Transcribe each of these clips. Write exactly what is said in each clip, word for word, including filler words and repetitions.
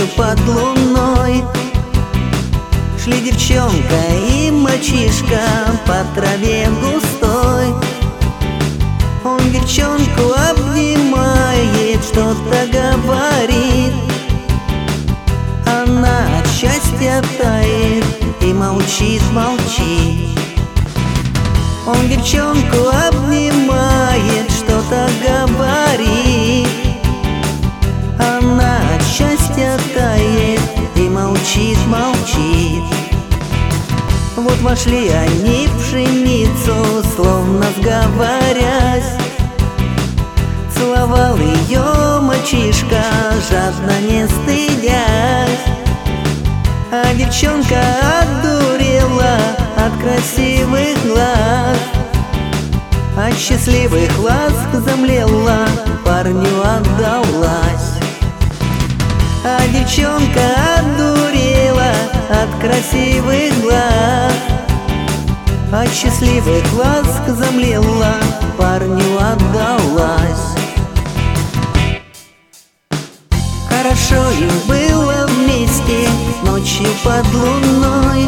ночью под луной. Шли девчонка и мальчишка по траве густой. Он девчонку обнимает, что-то говорит. Она от счастья тает и молчит, молчит. Он девчонку обнимает, что-то говорит. Она от счастья тает и молчит, молчит. Вот вошли они в пшеницу, словно сговорясь. Целовал ее мальчишка, жадно не стыдясь. А девчонка одурела от красивых глаз, от счастливых ласк замлела, парню отдалась. А девчонка одурела от красивых глаз, от счастливых ласк замлела, парню отдалась. Хорошо им было вместе ночью под луной.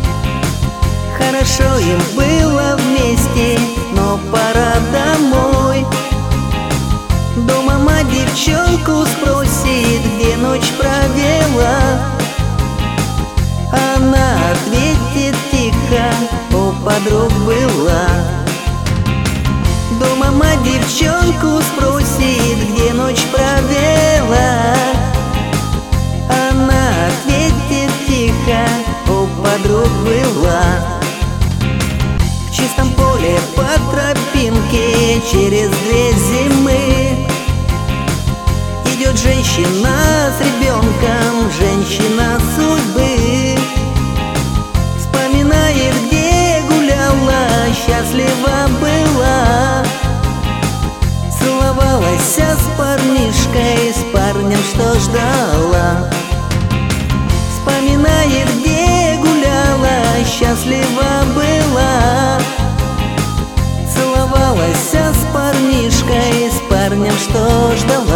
Хорошо им было вместе, но пора домой. Дома мать девчонку спросит, где ночь провела. Она ответит тихо, у подруг была. Дома мать девчонку спросит, где ночь провела. Она ответит тихо, у подруг была. В чистом поле по тропинке через две зимы идет женщина с ребенком, женщина судьбы. Вспоминает, где гуляла, счастлива была. Целовалась с парнишкой, с парнем, что ждала. Вспоминает, где гуляла, счастлива была. Целовалась с парнишкой, с парнем, что ждала.